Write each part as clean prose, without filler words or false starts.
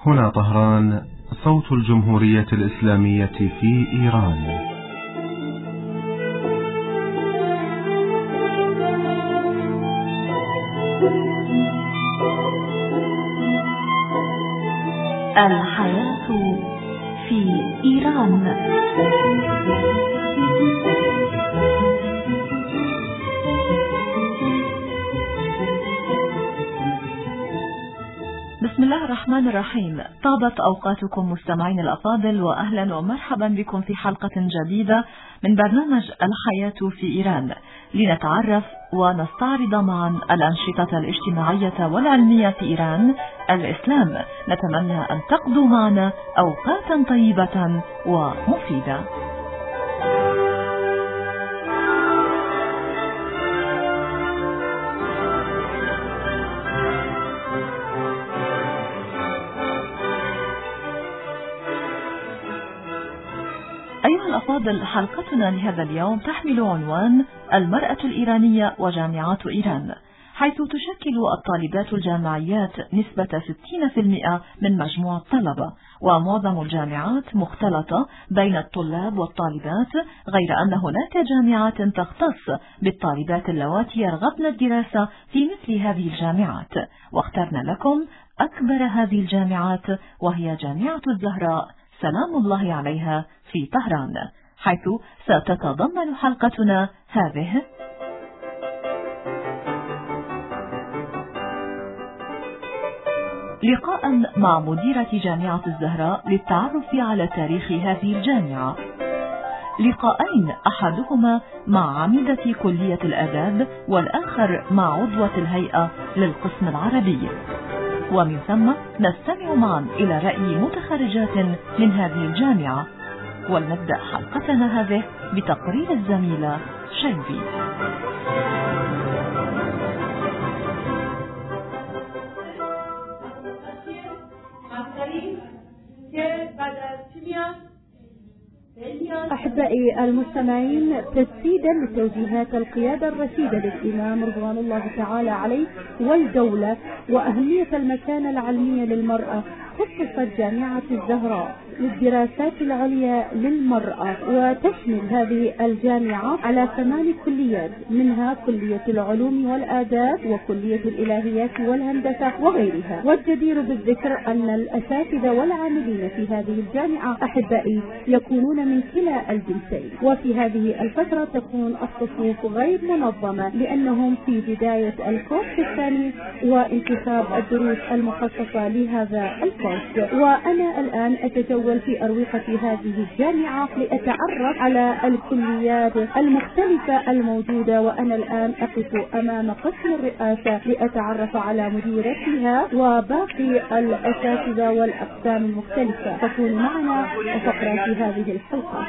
هنا طهران، صوت الجمهورية الإسلامية في إيران. الحياة في إيران. بسم الله الرحمن الرحيم. طابت أوقاتكم مستمعين الأفاضل، وأهلا ومرحبا بكم في حلقة جديدة من برنامج الحياة في إيران، لنتعرف ونستعرض معا الأنشطة الاجتماعية والعلمية في إيران الإسلام. نتمنى أن تقضوا معنا أوقاتا طيبة ومفيدة. أيها الأفاضل، حلقتنا لهذا اليوم تحمل عنوان المرأة الإيرانية وجامعات إيران، حيث تشكل الطالبات الجامعيات نسبة 60% من مجموع الطلبة، ومعظم الجامعات مختلطة بين الطلاب والطالبات، غير أن هناك جامعات تختص بالطالبات اللواتي يرغبن الدراسة في مثل هذه الجامعات، واخترنا لكم أكبر هذه الجامعات، وهي جامعة الزهراء سلام الله عليها في طهران، حيث ستتضمن حلقتنا هذه لقاء مع مديرة جامعة الزهراء للتعرف على تاريخ هذه الجامعة، لقاءين أحدهما مع عميدة كلية الآداب والآخر مع عضوة الهيئة للقسم العربي، ومن ثم نستمع معا إلى رأي متخرجات من هذه الجامعة. ولنبدأ حلقتنا هذه بتقرير الزميلة شيبي. أحبائي المستمعين، تجسيدا لتوجيهات القيادة الرشيدة للإمام رضوان الله تعالى عليه والدولة وأهمية المكانة العلمية للمرأة، خصصت جامعة الزهراء للدراسات العليا للمرأة، وتشمل هذه الجامعة على 8 كليات، منها كلية العلوم والآداب وكلية الإلهيات والهندسة وغيرها. والجدير بالذكر أن الأساتذة والعاملين في هذه الجامعة أحبائي يكونون من كلا الجنسين، وفي هذه الفترة تكون الصفوف غير منظمة لأنهم في بداية الكورس الثاني وانتخاب الدروس المخصصة لهذا الكورس. وأنا الآن أتجول في أروقة هذه الجامعة لأتعرف على الكليات المختلفة الموجودة، وأنا الآن أقف أمام قسم الرئاسة لأتعرف على مديرتها وباقي الأساتذة والأقسام المختلفة. فكونوا معنا وفقرة في هذه الحلقة.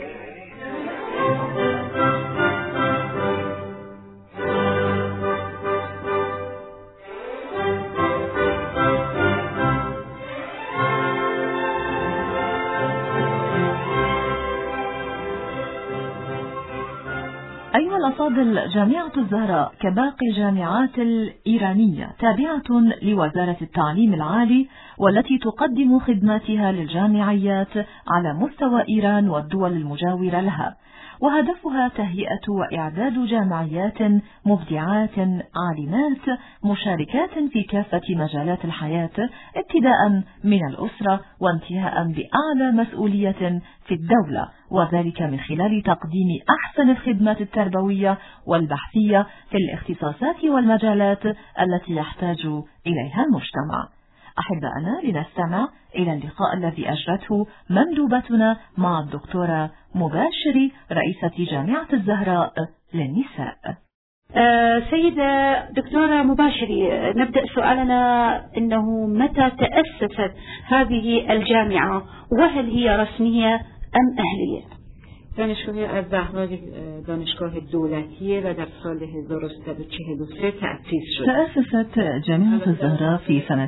أيها الأفاضل، جامعة الزهراء كباقي الجامعات الإيرانية تابعة لوزارة التعليم العالي، والتي تقدم خدماتها للجامعيات على مستوى إيران والدول المجاورة لها، وهدفها تهيئة وإعداد جامعيات مبدعات عالمات مشاركات في كافة مجالات الحياة، ابتداء من الأسرة وانتهاء بأعلى مسؤولية في الدولة، وذلك من خلال تقديم أحسن الخدمات التربوية والبحثية في الاختصاصات والمجالات التي يحتاج إليها المجتمع. أحبائنا، لنستمع إلى اللقاء الذي أجرته مندوبتنا مع الدكتورة مباشري رئيسة جامعة الزهراء للنساء. سيدة دكتورة مباشري، نبدأ سؤالنا إنه متى تأسست هذه الجامعة، وهل هي رسمية أم أهلية؟ دانشگاه الزهراء دانشگاه دولتیه و در سال 1343 تأسیس شد. تأسست جامعة الزهراء في سنة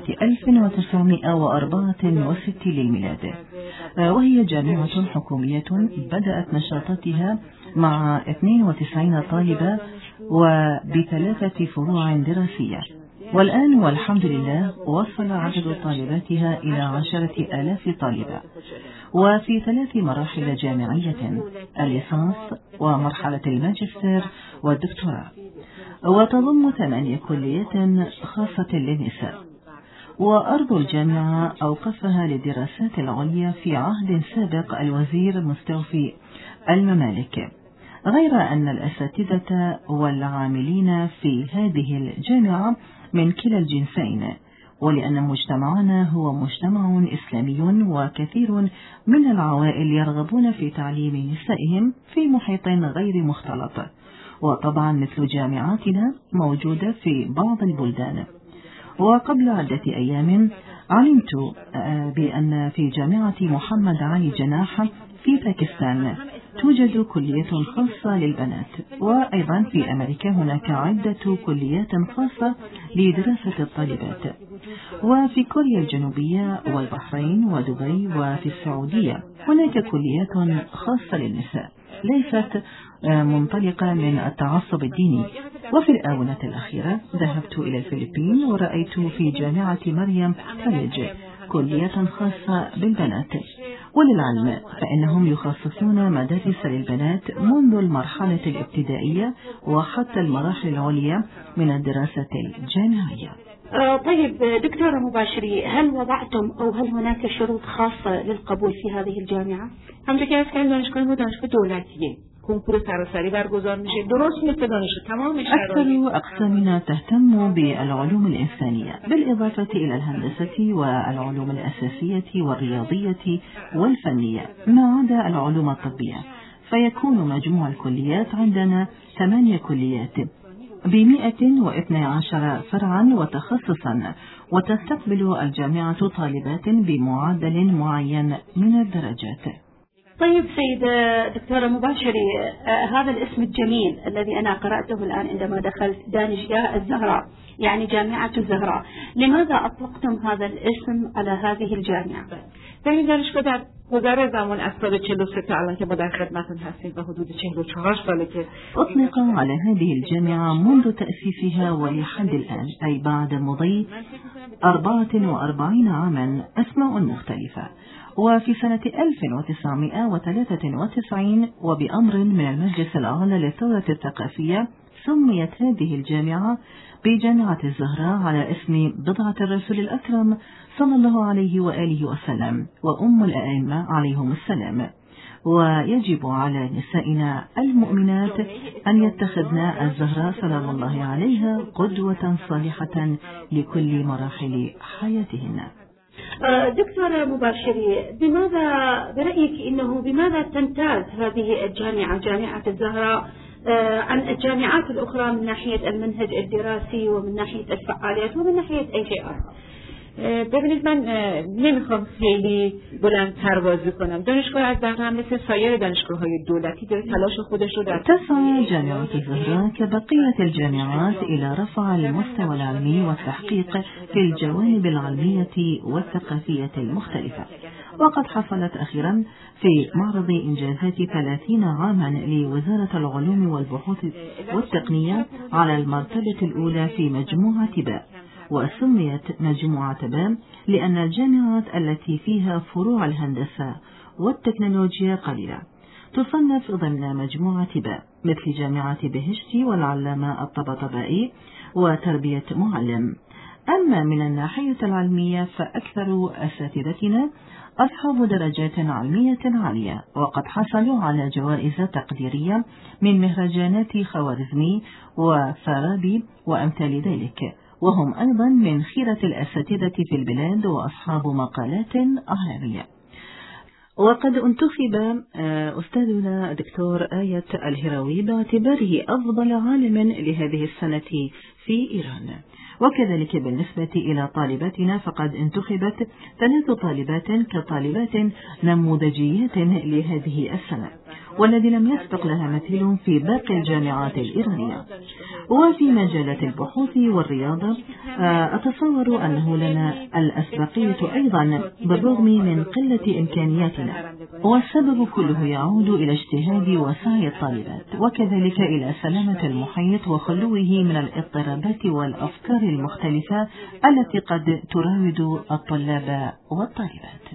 1964 للميلاد، وهي جامعة حكومية بدأت نشاطاتها مع 92 طالبة وب3 فروع دراسية. والآن والحمد لله وصل عدد طالباتها إلى 10,000 طالبة، وفي 3 مراحل جامعية: الليسانس ومرحلة الماجستير والدكتوراه، وتضم 8 كليات خاصة للنساء. وأرض الجامعة أوقفها للدراسات العليا في عهد سابق الوزير مستوفي الممالك، غير أن الأساتذة والعاملين في هذه الجامعة من كلا الجنسين، ولأن مجتمعنا هو مجتمع إسلامي وكثير من العوائل يرغبون في تعليم نسائهم في محيط غير مختلط، وطبعا مثل جامعاتنا موجودة في بعض البلدان. وقبل عدة أيام علمت بأن في جامعة محمد علي جناح في باكستان توجد كلية خاصة للبنات، وأيضا في أمريكا هناك عدة كليات خاصة لدراسة الطالبات، وفي كوريا الجنوبية والبحرين ودبي وفي السعودية هناك كليات خاصة للنساء ليست منطلقة من التعصب الديني. وفي الآونة الأخيرة ذهبت إلى الفلبين ورأيت في جامعة مريم كوليدج كلية خاصة بالبنات، وللعلم فإنهم يخصصون مدارس للبنات منذ المرحلة الابتدائية وحتى المراحل العليا من الدراسة الجامعية. طيب دكتورة مباشري، هل وضعتم أو هل هناك شروط خاصة للقبول في هذه الجامعة؟ همونطور که از دانشگاه ما دانشگاه دولتیه، کنکور سراسری برگزار میشه درست مثل دانشگاه تمام. أكثر أقسامنا تهتم بالعلوم الإنسانية بالإضافة إلى الهندسة والعلوم الأساسية والرياضية والفنية ما عدا العلوم الطبية، فيكون مجموع الكليات عندنا 8 كليات ب112 فرعا وتخصصا، وتستقبل الجامعة طالبات بمعدل معين من الدرجات. طيب سيدة دكتورة مباشري، هذا الاسم الجميل الذي أنا قرأته الآن عندما دخلت دانشجاه الزهراء، يعني جامعة الزهراء، لماذا أطلقتم هذا الاسم على هذه الجامعة؟ این دانشگاه در گذر زمان از سال 43 تا الان که ما در خدمتتون هستیم و حدود 44 ساله که أطلق على هذه الجامعة منذ تأسيسها ولحد الآن، أي بعد مضي 44 عاما، أسماء مختلفة. وفي سنة 1993 وبأمر من المجلس الأعلى للثورة الثقافية سميت هذه الجامعة بجامعة الزهراء على اسم بضعة الرسول الأكرم صلى الله عليه وآله وسلم وأم الأئمة عليهم السلام. ويجب على نسائنا المؤمنات أن يتخذن الزهراء سلام الله عليها قدوة صالحة لكل مراحل حياتهن. دكتورة مباشري، برأيك بماذا تمتاز هذه الجامعة جامعة الزهراء عن الجامعات الأخرى من ناحية المنهج الدراسي ومن ناحية الفعاليات ومن ناحية أي شيء آخر؟ ببینید من نمیخوام خیلی بلند پروازی کنم. دانشگاه الزهراء مثل سایر دانشگاه‌های دولتی داره تلاش خودش رو در تسعى جامعة الزهراء كبقية الجامعات إلى رفع المستوى العلمي والتحقيق في الجوانب العلمية والثقافية المختلفة، وقد حصلت أخيرا في معرض إنجازات 30 عاما لوزارة العلوم والبحوث والتقنية على المرتبة الأولى في مجموعة باء، وسميت مجموعة باء لأن الجامعات التي فيها فروع الهندسة والتكنولوجيا قليلة تصنف ضمن مجموعة باء، مثل جامعة بهشتي والعلامة الطباطبائي وتربية معلم. أما من الناحية العلمية فأكثر أساتذتنا أصحاب درجات علمية عالية، وقد حصلوا على جوائز تقديرية من مهرجانات خوارزمي وفارابي وأمثال ذلك، وهم أيضا من خيرة الأساتذة في البلاد وأصحاب مقالات أعلامية. وقد انتخب أستاذنا دكتور آية الهروي باعتباره أفضل عالم لهذه السنة في إيران. وكذلك بالنسبة إلى طالباتنا فقد انتخبت 3 طالبات كطالبات نموذجيات لهذه السنة، والذي لم يسبق لها مثيل في باقي الجامعات الإيرانية. وفي مجالات البحوث والرياضة أتصور أنه لنا الأسبقية أيضا بالرغم من قلة إمكانياتنا، والسبب كله يعود إلى اجتهاد وسعي الطالبات، وكذلك إلى سلامة المحيط وخلوه من الاضطرابات الرغبات والأفكار المختلفة التي قد تراود الطلاب والطالبات.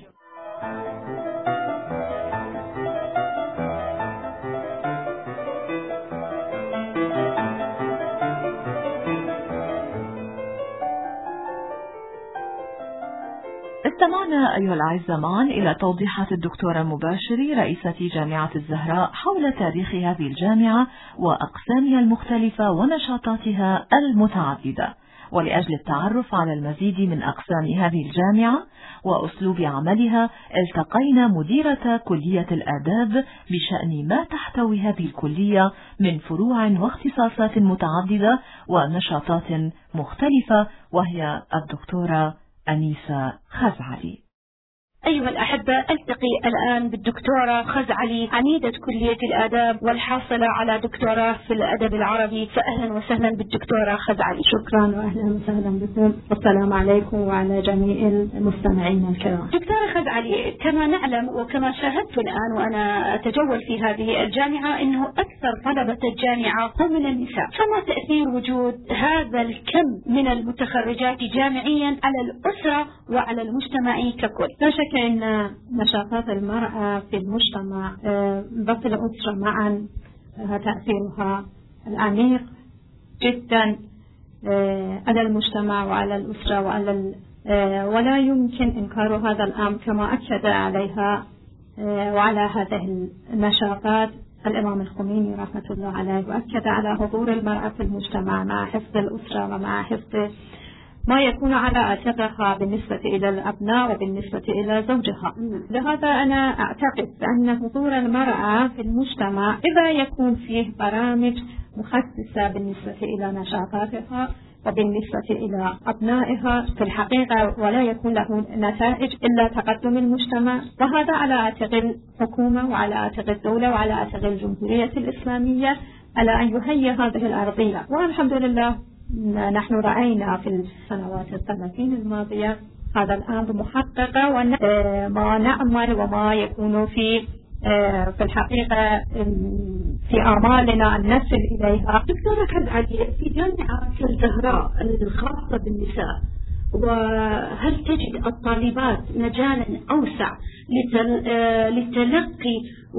استمعنا أيها الأعزاء معا إلى توضيحات الدكتورة مباشري رئيسة جامعة الزهراء حول تاريخ هذه الجامعة وأقسامها المختلفة ونشاطاتها المتعددة. ولأجل التعرف على المزيد من أقسام هذه الجامعة وأسلوب عملها التقينا مديرة كلية الآداب بشأن ما تحتوي هذه الكلية من فروع واختصاصات متعددة ونشاطات مختلفة، وهي الدكتورة أنيسة خزعلي. أيها الأحبة، ألتقي الآن بالدكتورة خزعلي عميدة كلية الآداب والحاصلة على دكتوراه في الأدب العربي، فأهلا وسهلا بالدكتورة خزعلي. شكرا وأهلا وسهلا بكم، والسلام عليكم وعلى جميع المستمعين الكرام. دكتورة خزعلي، كما نعلم وكما شاهدت الآن وأنا أتجول في هذه الجامعة أنه أكثر طلبة الجامعة هم من النساء، فما تأثير وجود هذا الكم من المتخرجات جامعيا على الأسرة وعلى المجتمع ككل؟ لا شك أن نشاطات المرأة في المجتمع ضبط الأسرة معا تأثيرها العميق جدا على المجتمع وعلى الأسرة ولا يمكن إنكار هذا الأمر، كما أكد عليها وعلى هذه النشاطات الإمام الخميني رحمة الله عليه، وأكد على حضور المرأة في المجتمع مع حفظ الأسرة ومع حفظ ما يكون على عاتقها بالنسبة إلى الأبناء وبالنسبة إلى زوجها. لهذا أنا أعتقد أن حضور المرأة في المجتمع إذا يكون فيه برامج مخصصة بالنسبة إلى نشاطاتها وبالنسبة إلى أبنائها في الحقيقة ولا يكون له نتائج إلا تقدم المجتمع، وهذا على عاتق الحكومة وعلى عاتق الدولة وعلى عاتق الجمهورية الإسلامية على أن يهيئ هذه الأرضية. والحمد لله نحن رأينا في السنوات 30 الماضية هذا الأمر محقق، وما نأمل وما يكون في الحقيقة في آمالنا أن نصل إليها. دكتورة خزعلي، في جامعة الزهراء الخاصة بالنساء، وهل تجد الطالبات مجالا أوسع للتلقي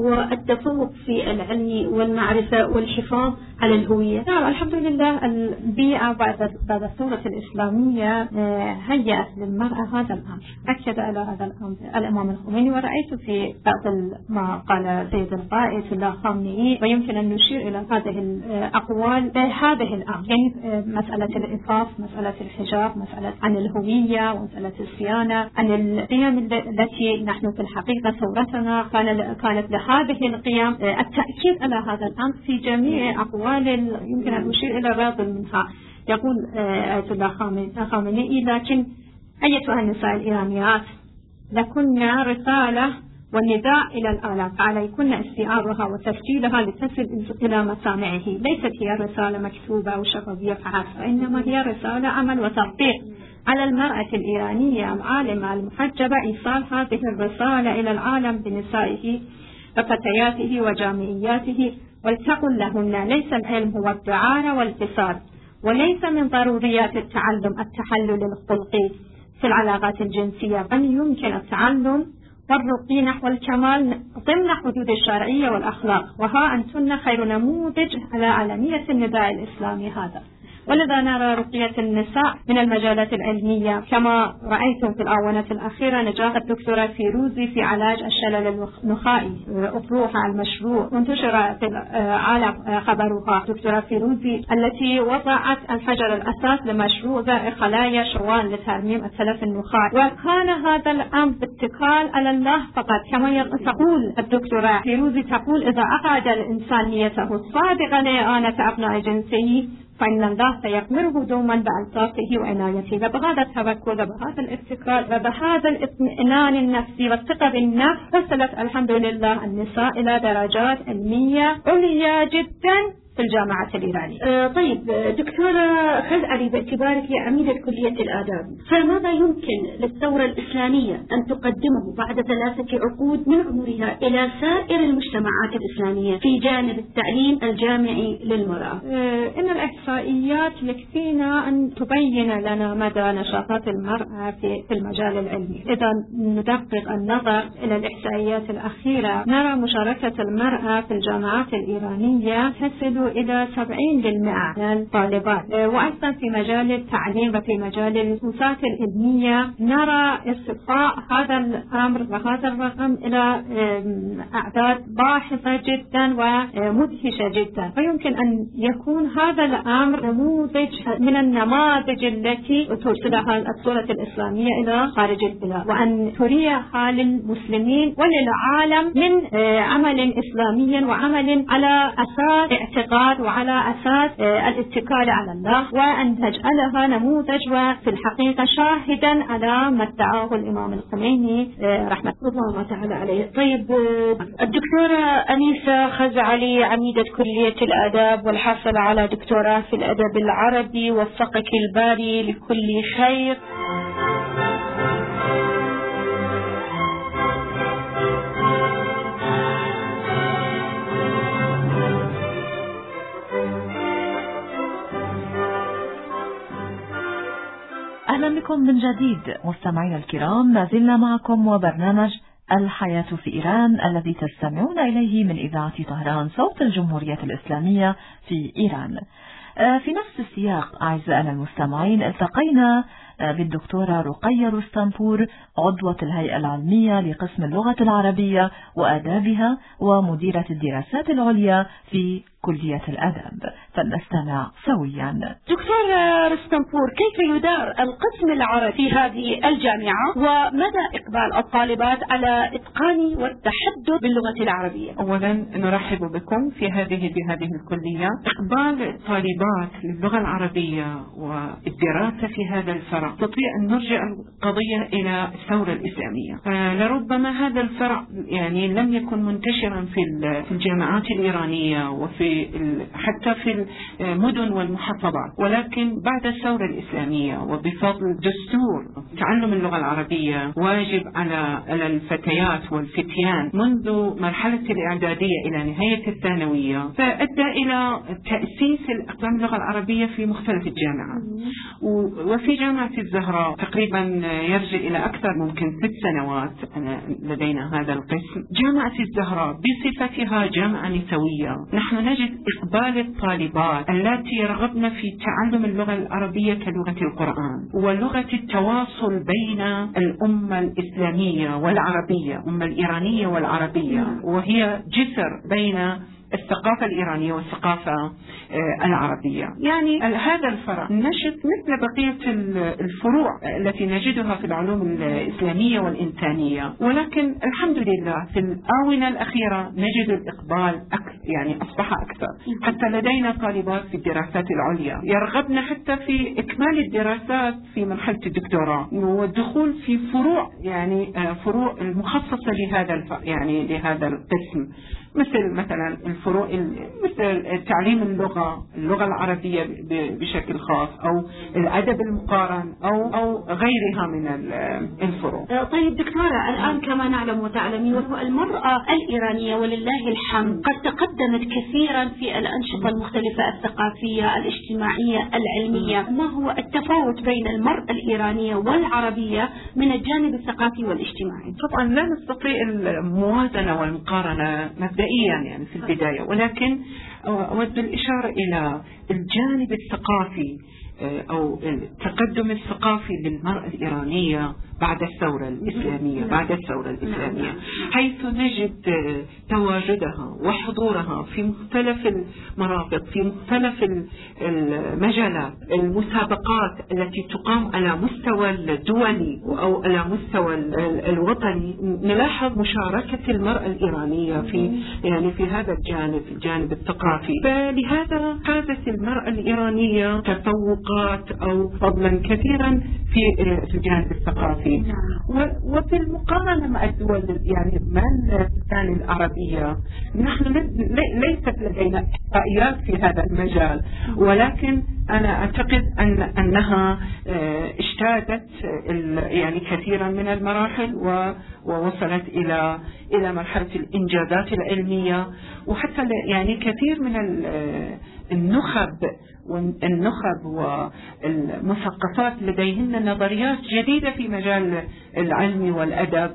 والتفوق في العلم والمعرفة والحفاظ على الهوية؟ نعم الحمد لله، البيئة بعد الثورة الإسلامية هيأت للمرأة هذا الأمر، أكد على هذا الأمر الإمام الخميني، ورأيت في بعض ما قال سيد القائد الله خامنئي، ويمكن أن نشير إلى هذه الأقوال هذه الأمر، يعني مسألة الإنفاق، مسألة الحجاب، مسألة عن الهوية ومسألة الصيانة، عن القيم التي نحن في الحقيقة ثورتنا كانت لهذه القيم، التأكيد على هذا الأمر في جميع أقوال يمكن أن أشير إلى بعض منها. يقول آية الله خامنئي: لكن أيتها النساء الإيرانيات لكن رسالة والنداء إلى الآلام، فعليكن استيعابها وتسجيلها لتصل إلى مسامعه. ليست هي رسالة مكتوبة أو شفوية فحسب، وإنما هي رسالة عمل وتطبيق. على المرأة الإيرانية العالمة المحجبة إيصال هذه الرسالة إلى العالم بنسائه وفتياته وجامعياته، ولتقل لهن: ليس العلم هو الدعارة والفساد، وليس من ضروريات التعلم التحلل الخلقي في العلاقات الجنسية، بل يمكن التعلم والرقي نحو الكمال ضمن حدود الشرعية والأخلاق. وها أنتن خير نموذج على علنية النداء الإسلامي هذا. ولذا نرى رقية النساء من المجالات العلمية، كما رأيتم في الآونة الأخيرة نجاح الدكتورة فيروزي في علاج الشلل النخائي، أطروحة المشروع، وانتشر في العالم خبرها دكتورة فيروزي التي وضعت الحجر الأساس لمشروع زرع خلايا شوان لترميم التلف النخائي، وكان هذا الأمر باتكال على الله فقط. كما تقول الدكتورة فيروزي، تقول: إذا أقعد الإنسان نيته الصادقة لإعانة أبناء جنسه فإن الله سيغمره دوما بألطافه وعنايته. وبهذا التوكل وبهذا الاتكال وبهذا الاطمئنان النفسي والثقة بالنفس وصلت الحمد لله النساء إلى درجات علمية عليا جدا في الجامعات الإيرانية. طيب دكتورة خزعلي، باعتبارك هي عميدة كلية الآداب، فماذا يمكن للثورة الإسلامية أن تقدمه بعد 3 عقود من عمرها إلى سائر المجتمعات الإسلامية في جانب التعليم الجامعي للمرأة؟ إن الإحصائيات يكفينا أن تبين لنا مدى نشاطات المرأة في المجال العلمي. إذا ندقق النظر إلى الإحصائيات الأخيرة نرى مشاركة المرأة في الجامعات الإيرانية تصل إلى 70% من الطالبات، وأيضا في مجال التعليم وفي مجال البحوثات العلمية نرى ارتفاع هذا الأمر وهذا الرقم إلى أعداد باهظة جدا ومدهشة جدا. ويمكن أن يكون هذا الأمر نموذج من النماذج التي ترسلها الصورة الإسلامية إلى خارج البلاد، وأن تريها للمسلمين وللعالم من عمل إسلامي وعمل على أساس اعتقاد وعلى أساس الاتكال على الله، وأن تجعلها نموذج وفي الحقيقة شاهدا على ما ادعاه الإمام الخميني رحمة الله تعالى عليه. طيب الدكتورة أنيسة خزعلي، عميدة كلية الآداب والحاصلة على دكتوراه في الأدب العربي، وفقك الباري لكل خير. أهلا بكم من جديد مستمعينا الكرام، ما زلنا معكم وبرنامج الحياة في إيران الذي تستمعون إليه من إذاعة طهران صوت الجمهورية الإسلامية في إيران. في نفس السياق أعزائنا المستمعين التقينا بالدكتورة رقية رستنبور، عضوة الهيئة العلمية لقسم اللغة العربية وآدابها ومديرة الدراسات العليا في كلية الأدب، فلنستمع سويا. دكتورة رستنبور، كيف يدار القسم العربي في هذه الجامعة، ومدى إقبال الطالبات على إتقان والتحدث باللغة العربية؟ أولا نرحب بكم بهذه الكلية. إقبال الطالبات للغة العربية والدراسة في هذا الفرع تستطيع أن نرجع القضية إلى الثورة الإسلامية. فلربما هذا الفرع يعني لم يكن منتشرا في الجامعات الإيرانية وفي حتى في المدن والمحافظات، ولكن بعد الثورة الإسلامية وبفضل دستور تعلم اللغة العربية واجب على الفتيات والفتيان منذ مرحلة الإعدادية إلى نهاية الثانوية، فأدى إلى تأسيس الأقسام اللغة العربية في مختلف الجامعات. وفي جامعة الزهراء تقريبا يرجع إلى أكثر ممكن 6 سنوات لدينا هذا القسم. جامعة الزهراء بصفتها جامعة نسوية نحن نجد إقبال الطالبات التي يرغبن في تعلم اللغة العربية كلغة القرآن ولغة التواصل بين الأمة الإسلامية والعربية، الأمة الإيرانية والعربية، وهي جسر بين الثقافة الإيرانية والثقافة العربية. يعني هذا الفرع نشط مثل بقية الفروع التي نجدها في العلوم الإسلامية والإنسانية، ولكن الحمد لله في الآونة الأخيرة نجد الإقبال يعني أصبح أكثر، حتى لدينا طالبات في الدراسات العليا يرغبن حتى في إكمال الدراسات في مرحلة الدكتوراه والدخول في فروع يعني فروع المخصصة لهذا القسم، مثلا الفروع مثل تعليم اللغة العربية بشكل خاص، أو الأدب المقارن، أو غيرها من الفروع. طيب دكتورة، الآن كما نعلم وتعلمين المرأة الإيرانية ولله الحمد قد تقدمت كثيرا في الأنشطة المختلفة الثقافية الاجتماعية العلمية. ما هو التفاوت بين المرأة الإيرانية والعربية من الجانب الثقافي والاجتماعي؟ طبعا لا نستطيع الموازنة والمقارنة مبدئيا يعني في البداية، ولكن أود الإشارة إلى الجانب الثقافي أو التقدم الثقافي للمرأة الإيرانية بعد الثورة الإسلامية، حيث نجد تواجدها وحضورها في مختلف المرافق، في مختلف المجالات، المسابقات التي تقام على مستوى الدولي أو على مستوى الوطني. نلاحظ مشاركة المرأة الإيرانية في هذا الجانب الثقافي، فلهذا حازت المرأة الإيرانية تفوقات أو فضلا كثيرا في الجانب الثقافي. التعليم. وفي المقارنة مع الدول يعني مع البلدان العربية نحن ليست لدينا إحصائيات في هذا المجال، ولكن أنا أعتقد أنها اجتازت يعني كثيرا من المراحل ووصلت إلى مرحلة الإنجازات العلمية، وحتى يعني كثير من النخب والمثقفات لديهن نظريات جديدة في مجال العلم والأدب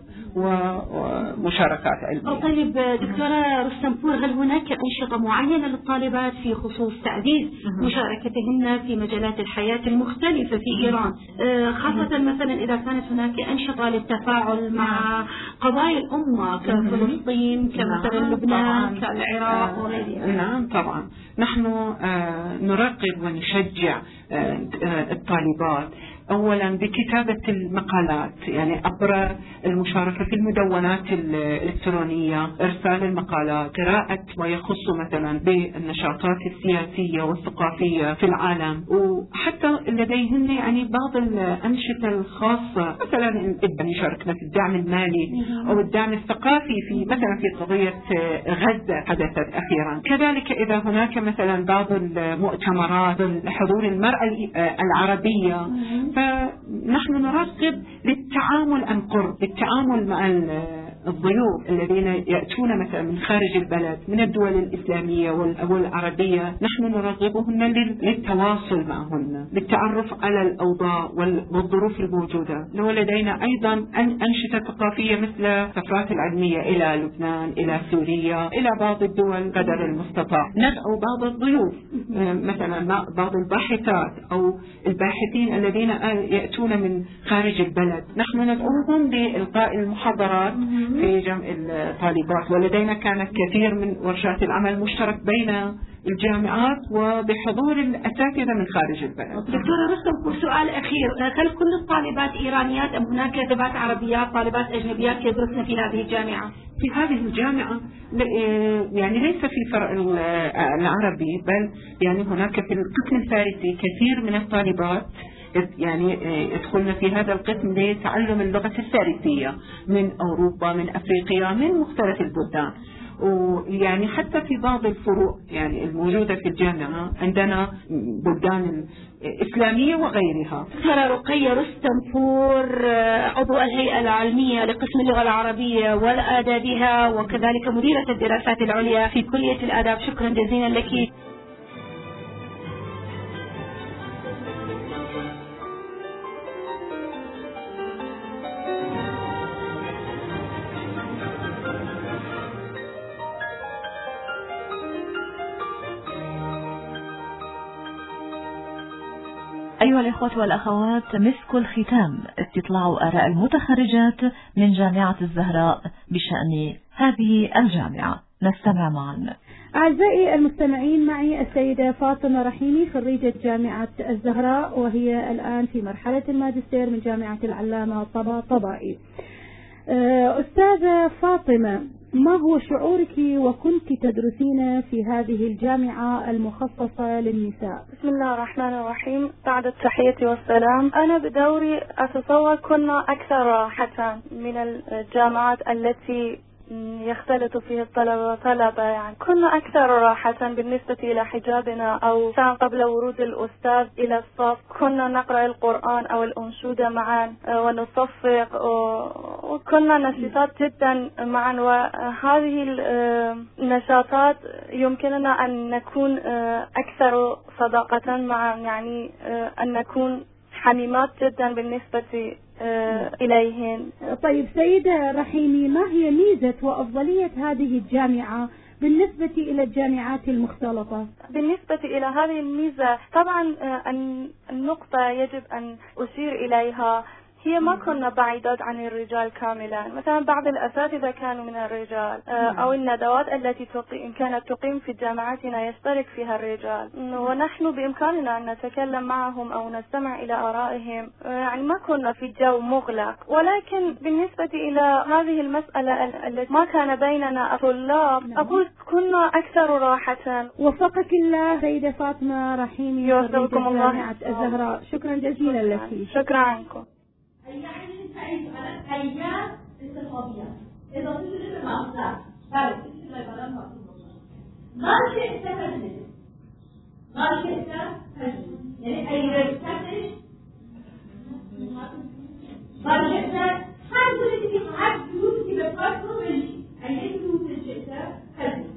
ومشاركات علمية. طيب دكتورة رستنفور، هل هناك أنشطة معينة للطالبات في خصوص تعزيز مشاركتهن في مجالات الحياة المختلفة في إيران، خاصة مثلا إذا كانت هناك أنشطة للتفاعل مع قضايا الأمة كفلسطين كمثلا لبنان كالعراق وغيرها؟ نعم طبعا، نحن نرغب ونشجع الطالبات أولا بكتابة المقالات، يعني عبر المشاركة في المدونات الإلكترونية، إرسال المقالات، قراءة ما يخص مثلا بالنشاطات السياسية والثقافية في العالم، وحتى لديهن يعني بعض الأنشطة الخاصة، مثلا يشاركنا في الدعم المالي أو الدعم الثقافي في مثلا في قضية غزة حدثت أخيرا. كذلك إذا هناك مثلا بعض المؤتمرات حضور المرأة العربية، فنحن نرغب للتعامل عن قرب، للتعامل مع الضيوف الذين يأتون مثلا من خارج البلد من الدول الإسلامية والعربية، نحن نرغبهن للتواصل معهن، للتعرف على الأوضاع والظروف الموجودة. ولدينا أيضا أنشطة ثقافية مثل سفرات العلمية إلى لبنان، إلى سوريا، إلى بعض الدول قدر المستطاع. ندعو بعض الضيوف مثلا بعض الباحثات أو الباحثين الذين يأتون من خارج البلد، نحن ندعوهم لإلقاء المحاضرات في جمع الطالبات، ولدينا كانت كثير من ورشات العمل المشترك بين الجامعات وبحضور الأساتذة من خارج البلد. دكتورة رستم، سؤال أخير، هل كل الطالبات إيرانيات أم هناك طالبات عربيات طالبات أجنبيات يدرسن في هذه الجامعة؟ في هذه الجامعة يعني ليس في فرع العربي، بل يعني هناك في القسم الفارسي كثير من الطالبات يعني يدخلن في هذا القسم لتعلم اللغة الفارسية من أوروبا، من أفريقيا، من مختلف البلدان. ويعني حتى في بعض الفروع يعني الموجودة في الجامعة عندنا بلدان إسلامية وغيرها. دكتورة رقية رستنفور، عضو الهيئة العلمية لقسم اللغة العربية والآدابها وكذلك مديرة الدراسات العليا في كلية الآداب، شكرا جزيلا لك. أيها الإخوة والأخوات، مسك الختام استطلاع آراء المتخرجات من جامعة الزهراء بشأن هذه الجامعة. نستمع معا. أعزائي المستمعين، معي السيدة فاطمة رحيمي خريجة جامعة الزهراء، وهي الآن في مرحلة الماجستير من جامعة العلامة طباطبائي. أستاذة فاطمة، ما هو شعورك وكنت تدرسين في هذه الجامعة المخصصة للنساء؟ بسم الله الرحمن الرحيم. بعد التحية والسلام، أنا بدوري أتصور كنا أكثر راحة من الجامعات التي يختلط فيه الطلبة يعني كنا أكثر راحة بالنسبة إلى حجابنا، أو كان قبل ورود الأستاذ إلى الصف كنا نقرأ القرآن أو الأنشودة معا ونصفق، وكنا نشيطات جدا معا. وهذه النشاطات يمكننا أن نكون أكثر صداقة معا، يعني أن نكون حميمات جدا بالنسبة إليهن. طيب سيدة رحيمي، ما هي ميزة وأفضلية هذه الجامعة بالنسبة إلى الجامعات المختلطة؟ بالنسبة إلى هذه الميزة، طبعا النقطة يجب أن أشير إليها هي ما كنا بعيدات عن الرجال كاملا. مثلا بعض الأساتذة كانوا من الرجال، أو الندوات التي كانت تقيم في جامعاتنا يشترك فيها الرجال، ونحن بإمكاننا أن نتكلم معهم أو نستمع إلى آرائهم، يعني ما كنا في جو مغلق. ولكن بالنسبة إلى هذه المسألة التي ما كان بيننا طلاب، أقول كنا أكثر راحة. وفقك الله سيدة فاطمة رحيمي، يوفقكم الله. جامعة الزهراء، شكرا جزيلا لك. شكرا عنكم. أيام استخابية إذا تجد المعصر بعد تجد العبارة المعصر ما شئت تجلس ما شئت تجلس يعني أي تجلس ما شئت حاجة في حاجة في بفكر مني أي شئت تجلس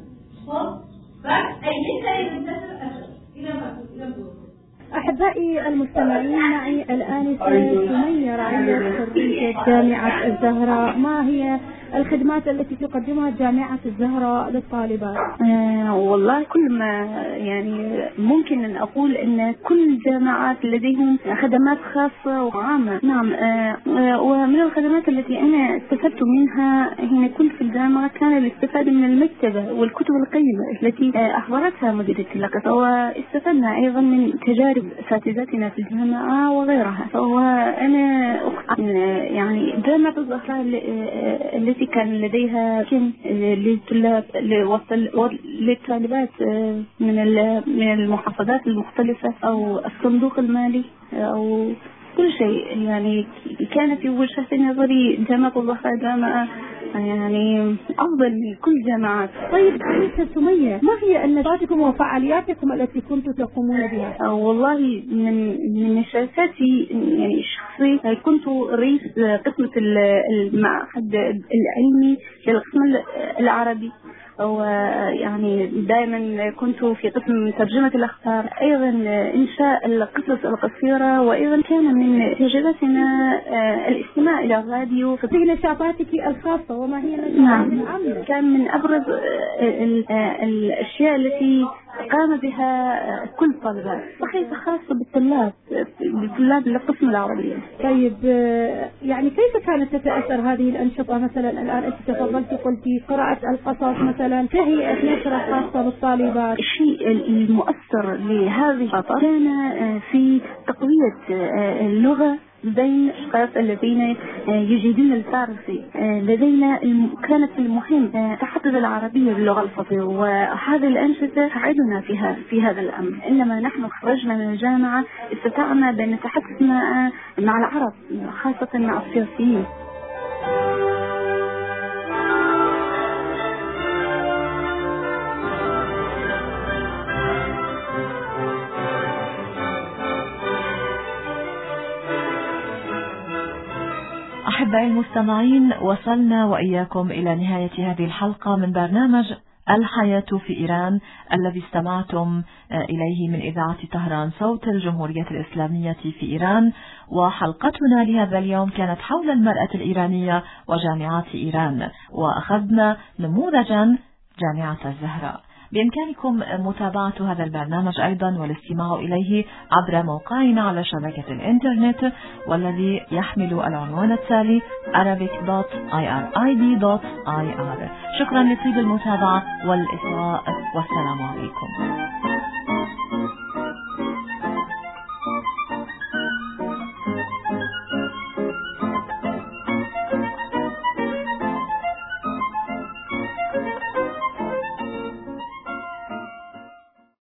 بس أي إذا انتشر أشر إلى ما تقول أحبائي المستمعين، معي الآنسة سمية رعية خريجة جامعة الزهراء. ما هي الخدمات التي تقدمها جامعة الزهراء للطالبات؟ والله كل ما يعني ممكن أن أقول أن كل الجامعات لديهم خدمات خاصة وعامة. نعم، ومن الخدمات التي أنا استفدت منها هنا كنت في الجامعة كان الاستفادة من المكتبة والكتب القيمة التي أحضرتها مديرة اللقطة، واستفدنا أيضا من تجارب أساتذتنا في الجامعة وغيرها. وأنا يعني جامعة الزهراء التي كان لديها للطلاب للطالبات من المحافظات المختلفة أو الصندوق المالي أو كل شيء، يعني كان في وجهة نظري جامعة الزهراء جامعة يعني أفضل من كل جامعات. طيب أنسة سمية، ما هي نشاطاتكم وفعالياتكم التي كنتم تقومون بها؟ والله من نشاطاتي يعني الشخصي كنت رئيس قسم المعهد العلمي للقسم العربي، ويعني دائما كنت في قسم ترجمة الأخبار، أيضا إنشاء القصص القصيرة، وأيضا كان من تجربتنا الاستماع إلى الراديو. في نشاطاتك الخاصة وما هي نعم، كان من أبرز الأشياء التي قام بها كل الطالبات، صحيح خاصة بالطلاب القسم العربية. طيب يعني كيف كانت تتأثر هذه الأنشطة؟ مثلا الآن أنت تفضلتي قلتي قراءة القصص مثلا، تهيئة نشرة خاصة بالطالبات. الشيء المؤثر لهذه الفترة كان في تقوية اللغة بين الأشخاص الذين يجيدون الفارسي. لدينا كانت المهم تحدث العربية باللغة الفصيحة، وهذه الأنشطة ساعدنا في هذا الأمر. إنما نحن خرجنا من الجامعة استطعنا بأن نتحدث مع العرب، خاصة مع السياسيين. أحبائي المستمعين، وصلنا وإياكم إلى نهاية هذه الحلقة من برنامج الحياة في إيران الذي استمعتم إليه من إذاعة طهران صوت الجمهورية الإسلامية في إيران. وحلقتنا لهذا اليوم كانت حول المرأة الإيرانية وجامعات إيران، وأخذنا نموذجا جامعة الزهراء. بإمكانكم متابعة هذا البرنامج أيضا والاستماع إليه عبر موقعنا على شبكة الإنترنت، والذي يحمل العنوان التالي arabic.irid.ir. شكرا لطيب المتابعة والإصغاء، والسلام عليكم.